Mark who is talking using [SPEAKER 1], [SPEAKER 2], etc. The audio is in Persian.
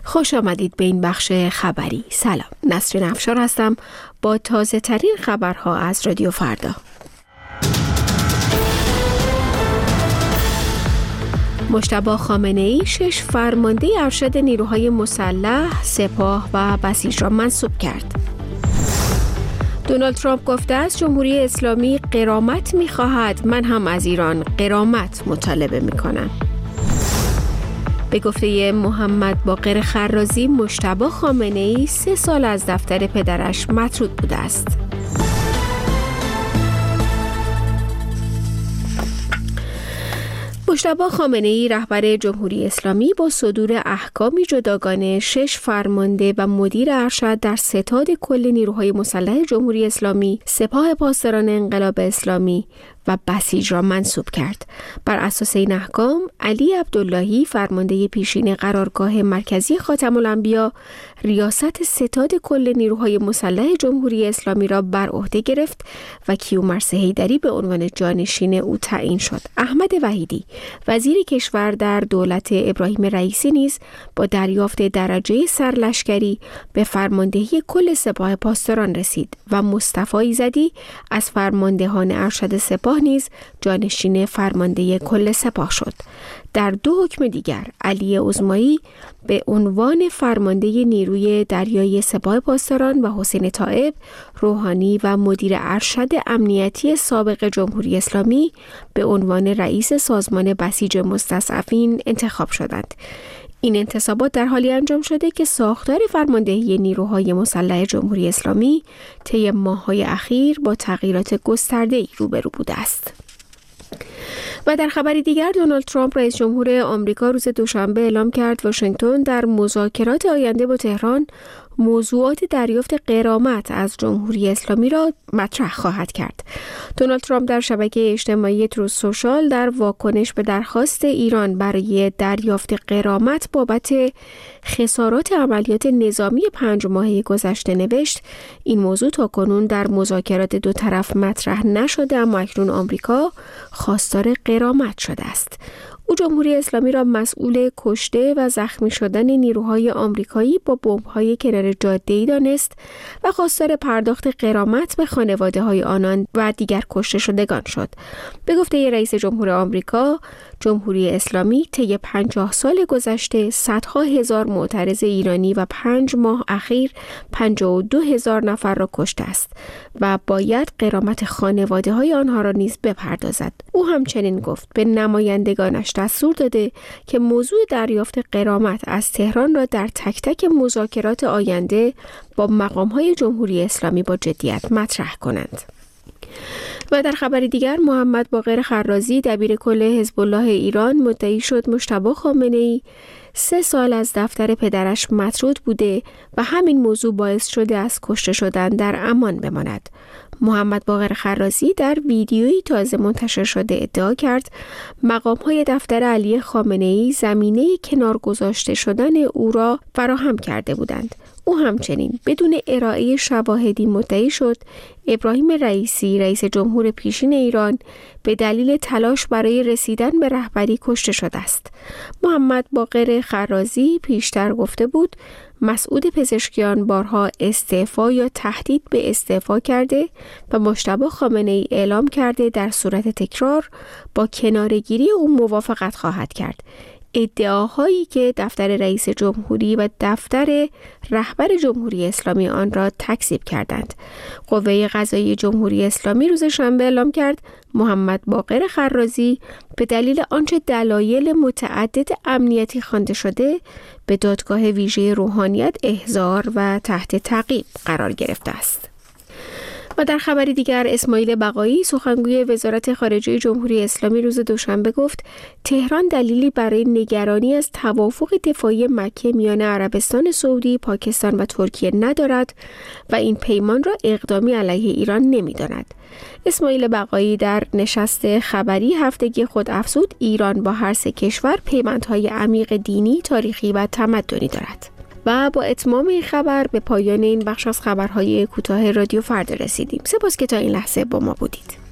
[SPEAKER 1] خوش آمدید به این بخش خبری. سلام، نسرین افشار هستم با تازه ترین خبرها از رادیو فردا. مجتبی خامنه‌ای 6 فرمانده ارشد نیروهای مسلح، سپاه و بسیج را منصوب کرد. دونالد ترامپ گفته است جمهوری اسلامی غرامت می‌خواهد، من هم از ایران غرامت مطالبه می‌کنم. به گفته محمد باقر خرازی، مجتبی خامنه‌ای 3 سال از دفتر پدرش مطرود بوده است. مجتبی خامنه‌ای رهبر جمهوری اسلامی با صدور احکامی جداگانه 6 فرمانده و مدیر ارشد در ستاد کل نیروهای مسلح جمهوری اسلامی، سپاه پاسداران انقلاب اسلامی و بسیج را منصوب کرد. بر اساس این احکام، علی عبداللهی فرمانده پیشین قرارگاه مرکزی خاتم الانبیا ریاست ستاد کل نیروهای مسلح جمهوری اسلامی را بر عهده گرفت و کیومرث حیدری به عنوان جانشین او تعیین شد. احمد وحیدی وزیر کشور در دولت ابراهیم رئیسی نیز با دریافت درجه سرلشکری به فرماندهی کل سپاه پاسداران رسید و مصطفی ایزدی از فرماندهان ارشد سپاه نیز جانشین فرمانده کل سپاه شد. در 2 حکم دیگر، علی عظمایی به عنوان فرمانده نیروی دریایی سپاه پاسداران و حسین طائب روحانی و مدیر ارشد امنیتی سابق جمهوری اسلامی به عنوان رئیس سازمان بسیج مستضعفین انتخاب شدند. این انتصابات در حالی انجام شده که ساختار فرماندهی نیروهای مسلح جمهوری اسلامی طی ماه‌های اخیر با تغییرات گسترده‌ای روبرو بوده است. و در خبری دیگر، دونالد ترامپ رئیس جمهور آمریکا روز دوشنبه اعلام کرد واشنگتن در مذاکرات آینده با تهران موضوعات دریافت غرامت از جمهوری اسلامی را مطرح خواهد کرد. دونالد ترامپ در شبکه اجتماعی تروث سوشال در واکنش به درخواست ایران برای دریافت غرامت بابت خسارات عملیات نظامی 5 ماهه گذشته نوشت: این موضوع تاکنون در مذاکرات دو طرف مطرح نشده، اما اکنون آمریکا خواستار غرامت شده است. او جمهوری اسلامی را مسئول کشته و زخمی شدن نیروهای آمریکایی با بمب‌های کنار جاده‌ای دانست و خواستار پرداخت غرامت به خانواده‌های آنان و دیگر کشته شدگان شد. به گفته رئیس جمهور آمریکا، جمهوری اسلامی طی 50 سال گذشته صدها هزار معترض ایرانی و 5 ماه اخیر 52,000 نفر را کشته است و باید غرامت خانواده‌های آنها را نیز بپردازد. او همچنین گفت به نمایندگانش دستور داده که موضوع دریافت غرامت از تهران را در تک تک مذاکرات آینده با مقام‌های جمهوری اسلامی با جدیت مطرح کنند. و در خبری دیگر، محمد باقر خرازی دبیر کل حزب الله ایران مدعی شد مجتبی خامنه‌ای 3 سال از دفتر پدرش مطرود بوده و همین موضوع باعث شده از کشته شدن در امان بماند. محمد باقر خرازی در ویدیویی تازه منتشر شده ادعا کرد مقام‌های دفتر علی خامنه‌ای زمینه کنار گذاشته شدن او را فراهم کرده بودند. او همچنین بدون ارائه شواهدی مدعی شد ابراهیم رئیسی رئیس جمهور پیشین ایران به دلیل تلاش برای رسیدن به رهبری کشته شده است. محمد باقر خرازی پیشتر گفته بود مسعود پزشکیان بارها استعفا یا تهدید به استعفا کرده و مجتبی خامنه‌ای اعلام کرده در صورت تکرار با کناره‌گیری او موافقت خواهد کرد. ادعاهایی که دفتر رئیس جمهوری و دفتر رهبر جمهوری اسلامی آن را تکذیب کردند. قوه قضاییه جمهوری اسلامی روز شنبه اعلام کرد محمد باقر خرازی به دلیل آنچه دلایل متعدد امنیتی خوانده شده به دادگاه ویژه روحانیت احضار و تحت تعقیب قرار گرفته است. و در خبری دیگر، اسماعیل بقایی سخنگوی وزارت خارجه جمهوری اسلامی روز دوشنبه گفت تهران دلیلی برای نگرانی از توافق دفاعی مکه میان عربستان سعودی، پاکستان و ترکیه ندارد و این پیمان را اقدامی علیه ایران نمی‌داند. اسماعیل بقایی در نشست خبری هفتگی خود افزود ایران با هر 3 کشور پیوندهای عمیق دینی، تاریخی و تمدنی دارد. و با اتمام این خبر به پایان این بخش از خبرهای کوتاه رادیو فردا رسیدیم. سپاس که تا این لحظه با ما بودید.